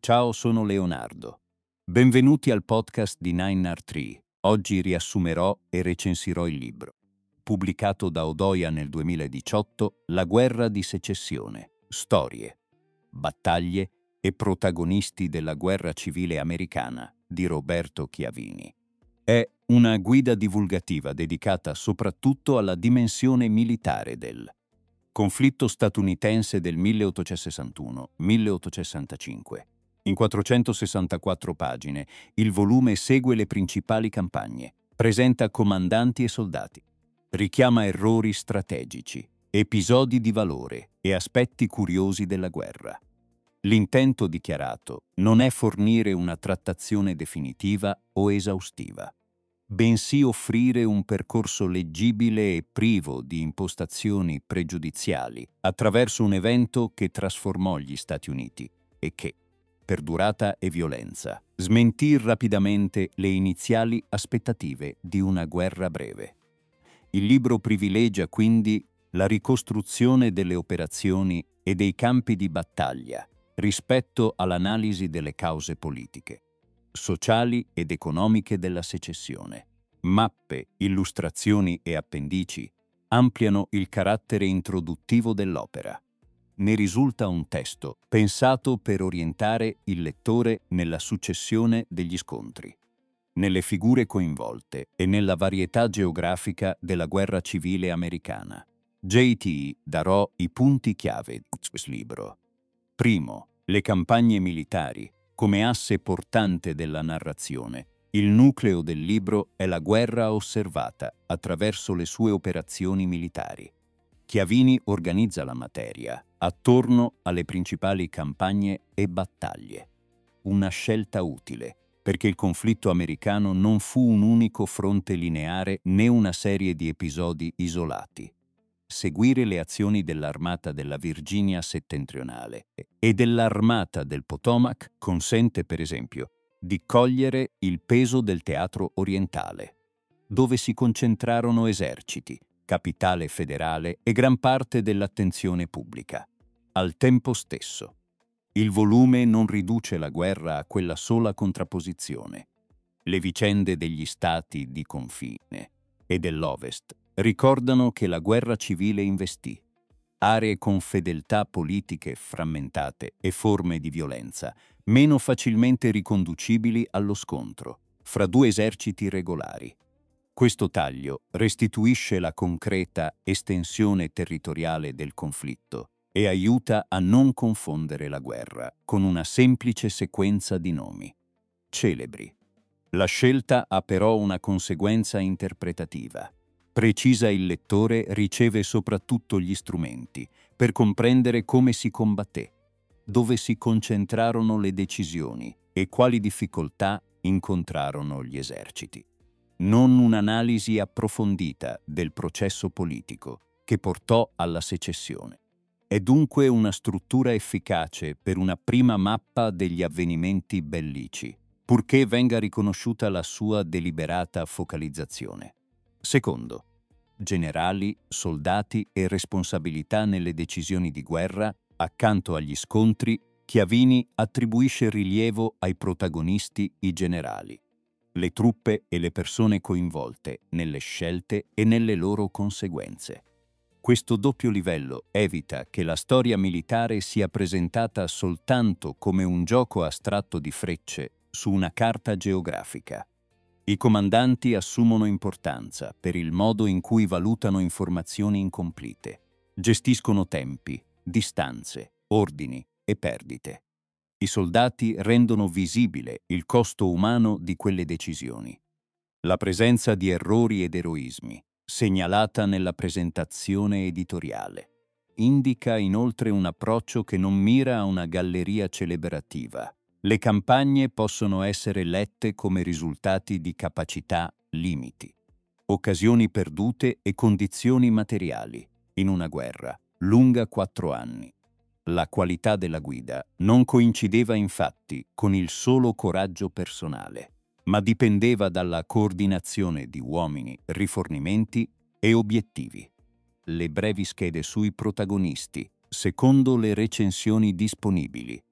Ciao, sono Leonardo. Benvenuti al podcast di 9R3. Oggi riassumerò e recensirò il libro. Pubblicato da Odoia nel 2018, La guerra di secessione. Storie, battaglie e protagonisti della guerra civile americana di Roberto Chiavini. È una guida divulgativa dedicata soprattutto alla dimensione militare del conflitto statunitense del 1861-1865. In 464 pagine, il volume segue le principali campagne, presenta comandanti e soldati, richiama errori strategici, episodi di valore e aspetti curiosi della guerra. L'intento dichiarato non è fornire una trattazione definitiva o esaustiva, bensì offrire un percorso leggibile e privo di impostazioni pregiudiziali attraverso un evento che trasformò gli Stati Uniti e che, per durata e violenza, smentì rapidamente le iniziali aspettative di una guerra breve. Il libro privilegia quindi la ricostruzione delle operazioni e dei campi di battaglia rispetto all'analisi delle cause politiche, sociali ed economiche della secessione. Mappe, illustrazioni e appendici ampliano il carattere introduttivo dell'opera. Ne risulta un testo pensato per orientare il lettore nella successione degli scontri, nelle figure coinvolte e nella varietà geografica della guerra civile americana. JT darò i punti chiave di questo libro. Primo, le campagne militari, come asse portante della narrazione. Il nucleo del libro è la guerra osservata attraverso le sue operazioni militari. Chiavini organizza la materia attorno alle principali campagne e battaglie. Una scelta utile, perché il conflitto americano non fu un unico fronte lineare né una serie di episodi isolati. Seguire le azioni dell'Armata della Virginia settentrionale e dell'Armata del Potomac consente, per esempio, di cogliere il peso del teatro orientale, dove si concentrarono eserciti, capitale federale e gran parte dell'attenzione pubblica. Al tempo stesso, il volume non riduce la guerra a quella sola contrapposizione. Le vicende degli stati di confine e dell'Ovest ricordano che la guerra civile investì aree con fedeltà politiche frammentate e forme di violenza meno facilmente riconducibili allo scontro fra due eserciti regolari. Questo taglio restituisce la concreta estensione territoriale del conflitto e aiuta a non confondere la guerra con una semplice sequenza di nomi celebri. La scelta ha però una conseguenza interpretativa. Precisa il lettore riceve soprattutto gli strumenti per comprendere come si combatté, dove si concentrarono le decisioni e quali difficoltà incontrarono gli eserciti. Non un'analisi approfondita del processo politico che portò alla secessione. È dunque una struttura efficace per una prima mappa degli avvenimenti bellici, purché venga riconosciuta la sua deliberata focalizzazione. Secondo, generali, soldati e responsabilità nelle decisioni di guerra, accanto agli scontri, Chiavini attribuisce rilievo ai protagonisti, i generali, le truppe e le persone coinvolte nelle scelte e nelle loro conseguenze. Questo doppio livello evita che la storia militare sia presentata soltanto come un gioco astratto di frecce su una carta geografica. I comandanti assumono importanza per il modo in cui valutano informazioni incomplete, gestiscono tempi, distanze, ordini e perdite. I soldati rendono visibile il costo umano di quelle decisioni. La presenza di errori ed eroismi, segnalata nella presentazione editoriale, indica inoltre un approccio che non mira a una galleria celebrativa. Le campagne possono essere lette come risultati di capacità, limiti, occasioni perdute e condizioni materiali in una guerra lunga 4 anni. La qualità della guida non coincideva infatti con il solo coraggio personale, ma dipendeva dalla coordinazione di uomini, rifornimenti e obiettivi. Le brevi schede sui protagonisti, secondo le recensioni disponibili,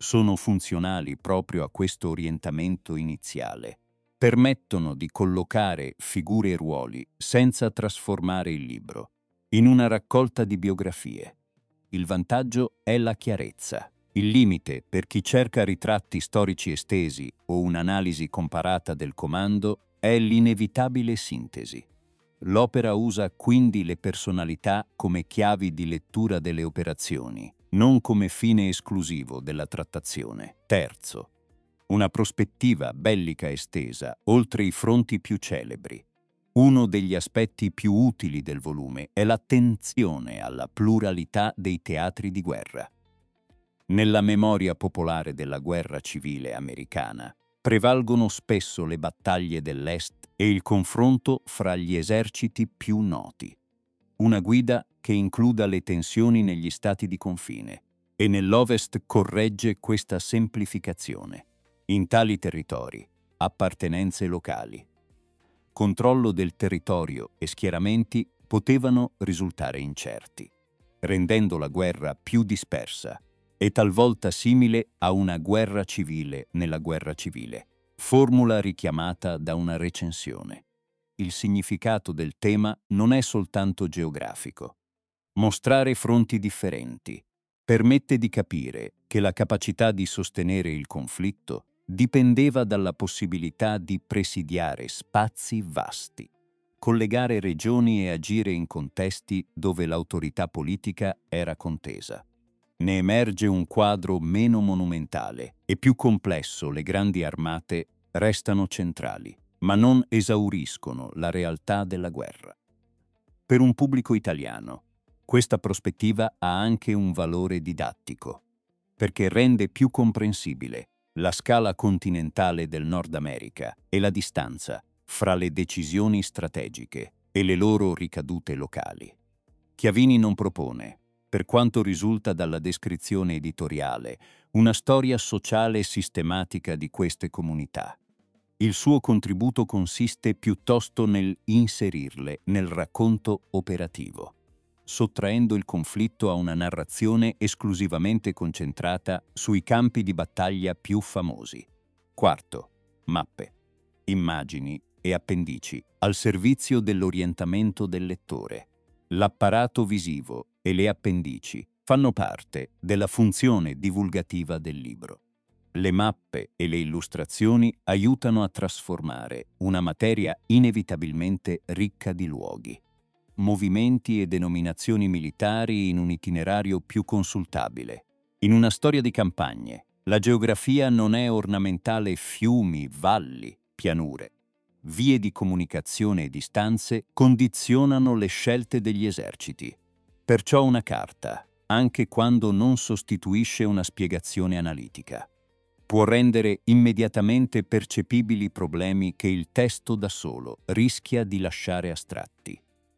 sono funzionali proprio a questo orientamento iniziale. Permettono di collocare figure e ruoli senza trasformare il libro in una raccolta di biografie. Il vantaggio è la chiarezza. Il limite per chi cerca ritratti storici estesi o un'analisi comparata del comando è l'inevitabile sintesi. L'opera usa quindi le personalità come chiavi di lettura delle operazioni, non come fine esclusivo della trattazione. Terzo, una prospettiva bellica estesa oltre i fronti più celebri. Uno degli aspetti più utili del volume è l'attenzione alla pluralità dei teatri di guerra. Nella memoria popolare della guerra civile americana prevalgono spesso le battaglie dell'Est e il confronto fra gli eserciti più noti. Una guida che includa le tensioni negli stati di confine e nell'Ovest corregge questa semplificazione. In tali territori, appartenenze locali, controllo del territorio e schieramenti potevano risultare incerti, rendendo la guerra più dispersa e talvolta simile a una guerra civile nella guerra civile, formula richiamata da una recensione. Il significato del tema non è soltanto geografico. Mostrare fronti differenti permette di capire che la capacità di sostenere il conflitto dipendeva dalla possibilità di presidiare spazi vasti, collegare regioni e agire in contesti dove l'autorità politica era contesa. Ne emerge un quadro meno monumentale e più complesso. Le grandi armate restano centrali, ma non esauriscono la realtà della guerra. Per un pubblico italiano, questa prospettiva ha anche un valore didattico, perché rende più comprensibile la scala continentale del Nord America e la distanza fra le decisioni strategiche e le loro ricadute locali. Chiavini non propone, per quanto risulta dalla descrizione editoriale, una storia sociale sistematica di queste comunità. Il suo contributo consiste piuttosto nel inserirle nel racconto operativo, sottraendo il conflitto a una narrazione esclusivamente concentrata sui campi di battaglia più famosi. Quarto, mappe, immagini e appendici al servizio dell'orientamento del lettore. L'apparato visivo e le appendici fanno parte della funzione divulgativa del libro. Le mappe e le illustrazioni aiutano a trasformare una materia inevitabilmente ricca di luoghi, movimenti e denominazioni militari in un itinerario più consultabile. In una storia di campagne, la geografia non è ornamentale. Fiumi, valli, pianure, vie di comunicazione e distanze condizionano le scelte degli eserciti. Perciò una carta, anche quando non sostituisce una spiegazione analitica, può rendere immediatamente percepibili problemi che il testo da solo rischia di lasciare astratti.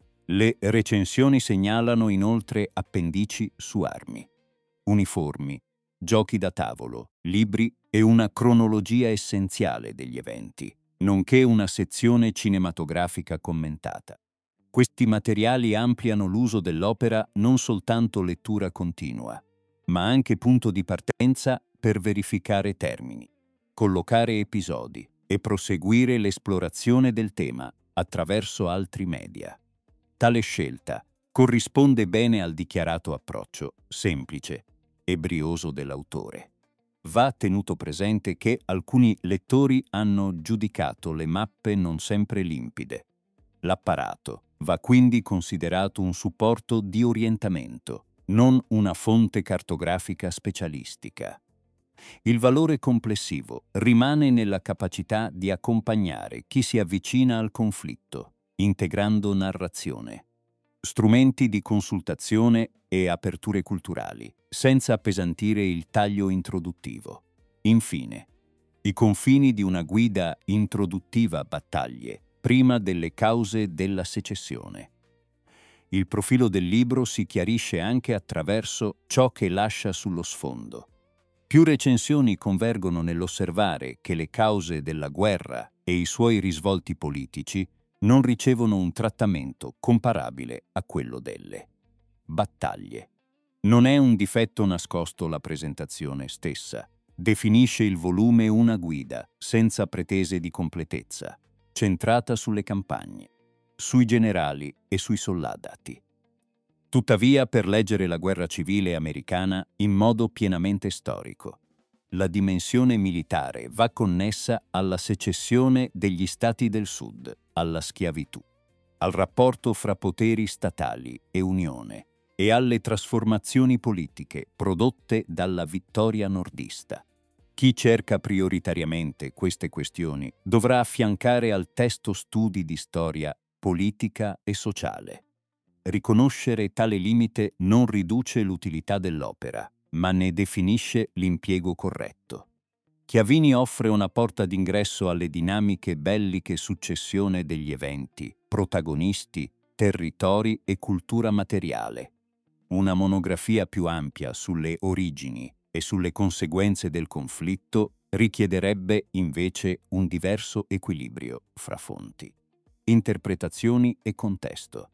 Le recensioni segnalano inoltre appendici su armi, uniformi, giochi da tavolo, libri e una cronologia essenziale degli eventi, nonché una sezione cinematografica commentata. Questi materiali ampliano l'uso dell'opera non soltanto lettura continua, ma anche punto di partenza per verificare termini, collocare episodi e proseguire l'esplorazione del tema attraverso altri media. Tale scelta corrisponde bene al dichiarato approccio semplice e brioso dell'autore. Va tenuto presente che alcuni lettori hanno giudicato le mappe non sempre limpide. L'apparato va quindi considerato un supporto di orientamento, non una fonte cartografica specialistica. Il valore complessivo rimane nella capacità di accompagnare chi si avvicina al conflitto, integrando narrazione, strumenti di consultazione e aperture culturali, senza appesantire il taglio introduttivo. Infine, i confini di una guida introduttiva a battaglie prima delle cause della secessione. Il profilo del libro si chiarisce anche attraverso ciò che lascia sullo sfondo. Più recensioni convergono nell'osservare che le cause della guerra e i suoi risvolti politici non ricevono un trattamento comparabile a quello delle battaglie. Non è un difetto nascosto la presentazione stessa, Definisce il volume una guida, senza pretese di completezza, centrata sulle campagne, sui generali e sui soldati. Tuttavia, per leggere la guerra civile americana in modo pienamente storico, la dimensione militare va connessa alla secessione degli Stati del Sud, alla schiavitù, al rapporto fra poteri statali e Unione e alle trasformazioni politiche prodotte dalla vittoria nordista. Chi cerca prioritariamente queste questioni dovrà affiancare al testo studi di storia politica e sociale. Riconoscere tale limite non riduce l'utilità dell'opera, ma ne definisce l'impiego corretto. Chiavini offre una porta d'ingresso alle dinamiche belliche successione degli eventi, protagonisti, territori e cultura materiale. Una monografia più ampia sulle origini e sulle conseguenze del conflitto richiederebbe invece un diverso equilibrio fra fonti, interpretazioni e contesto.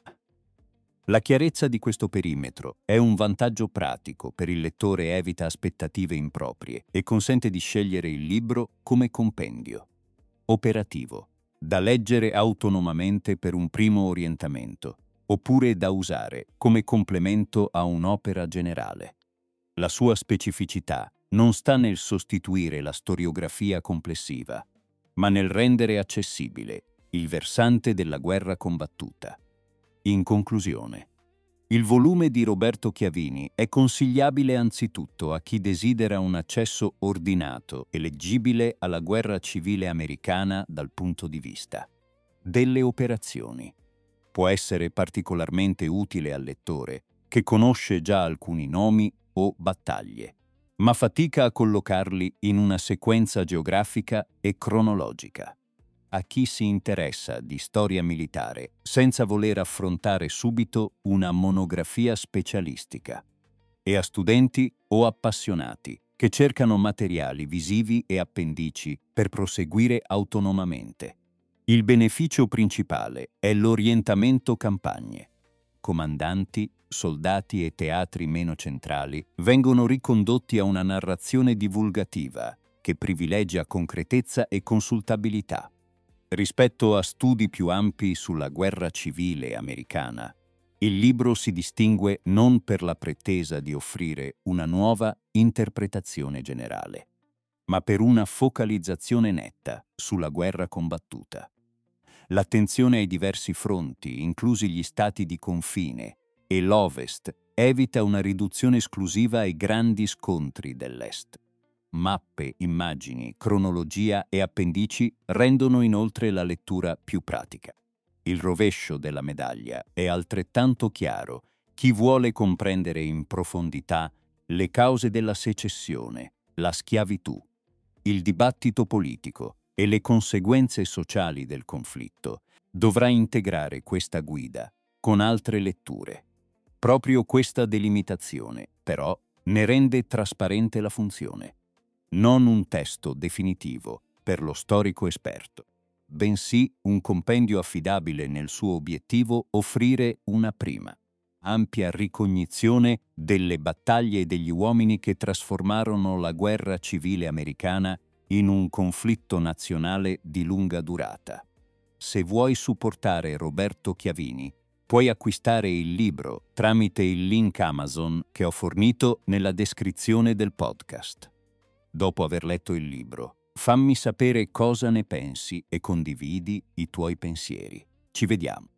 La chiarezza di questo perimetro è un vantaggio pratico per il lettore, evita aspettative improprie e consente di scegliere il libro come compendio operativo, da leggere autonomamente per un primo orientamento, oppure da usare come complemento a un'opera generale. La sua specificità non sta nel sostituire la storiografia complessiva, ma nel rendere accessibile il versante della guerra combattuta. In conclusione, il volume di Roberto Chiavini è consigliabile anzitutto a chi desidera un accesso ordinato e leggibile alla guerra civile americana dal punto di vista delle operazioni. Può essere particolarmente utile al lettore che conosce già alcuni nomi o battaglie, ma fatica a collocarli in una sequenza geografica e cronologica. A chi si interessa di storia militare senza voler affrontare subito una monografia specialistica, e a studenti o appassionati che cercano materiali visivi e appendici per proseguire autonomamente. Il beneficio principale è l'orientamento campagne. Comandanti, soldati e teatri meno centrali vengono ricondotti a una narrazione divulgativa che privilegia concretezza e consultabilità. Rispetto a studi più ampi sulla guerra civile americana, il libro si distingue non per la pretesa di offrire una nuova interpretazione generale, ma per una focalizzazione netta sulla guerra combattuta. L'attenzione ai diversi fronti, inclusi gli stati di confine, e l'Ovest evita una riduzione esclusiva ai grandi scontri dell'Est. Mappe, immagini, cronologia e appendici rendono inoltre la lettura più pratica. Il rovescio della medaglia è altrettanto chiaro. Chi vuole comprendere in profondità le cause della secessione, la schiavitù, il dibattito politico e le conseguenze sociali del conflitto, dovrà integrare questa guida con altre letture. Proprio questa delimitazione, però, ne rende trasparente la funzione. Non un testo definitivo per lo storico esperto, bensì un compendio affidabile nel suo obiettivo offrire una prima, ampia ricognizione delle battaglie e degli uomini che trasformarono la guerra civile americana in un conflitto nazionale di lunga durata. Se vuoi supportare Roberto Chiavini, puoi acquistare il libro tramite il link Amazon che ho fornito nella descrizione del podcast. Dopo aver letto il libro, fammi sapere cosa ne pensi e condividi i tuoi pensieri. Ci vediamo.